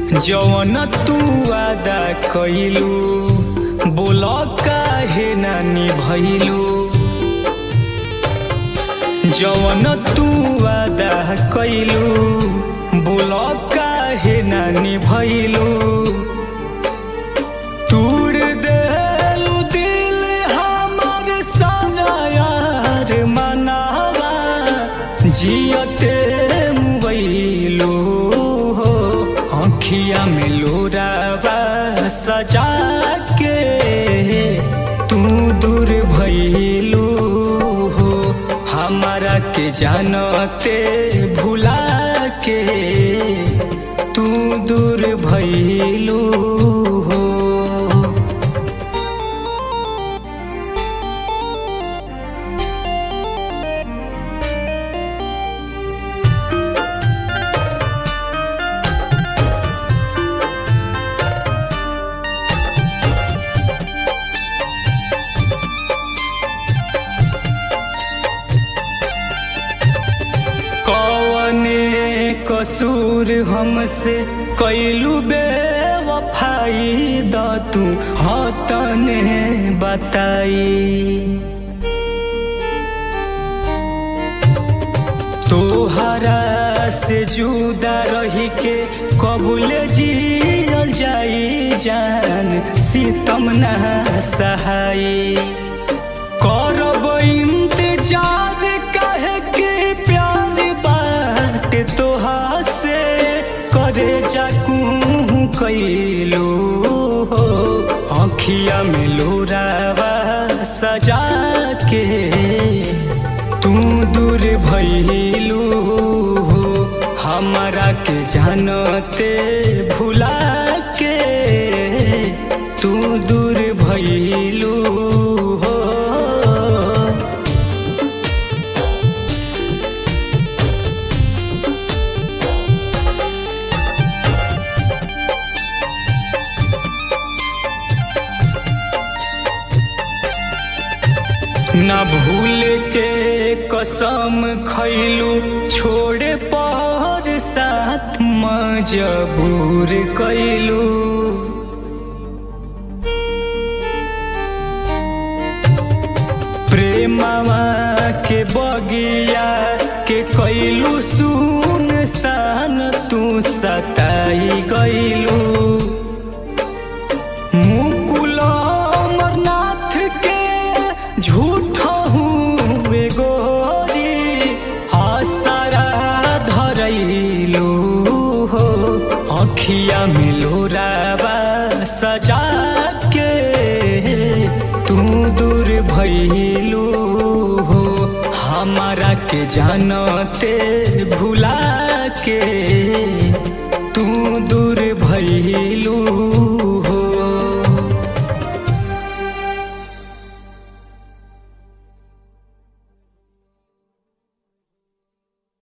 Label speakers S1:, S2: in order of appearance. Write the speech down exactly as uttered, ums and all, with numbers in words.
S1: जवन तू वादा कइलू बोल काहे ना निभइलू। जवन तू वादा कइलू बोल काहे ना निभइलू। तूड़ देलू दिल हमार सारा यार मनावा जियते मुबइलू हो। आँखिया में लोरावा सजा के तू दूर भइलू हो। हमारा के जानते भुला के तू दूर भइलू हो। कसूर हमसे कैलू बेवफाई द तू हतने बताई। तोहरा से जुदा रही के कबूले जियल जाई जान सितम ना सहाई। करब इंतजार काहे के प्यार बाट तोहा से करे जाकू कैलू हो। आँखिया में लोरावा सजा के तू दूर भइलू हो। हमारा के जानते भुला के तू दूर भइलू हो। ना भूल के कसम खैलू छोड़े पर साथ मजबूर कैलू। प्रेमवा के बगिया के कैलू सुनसान तू सताई गइलू। मुकुल अमरनाथ के झूठा हुए गोरी आसरा धरैलू हो। आँखिया में लोरावा सजा के तू दूर भइलू हो। हमारा के जानते भुला के तू दूर भइलू।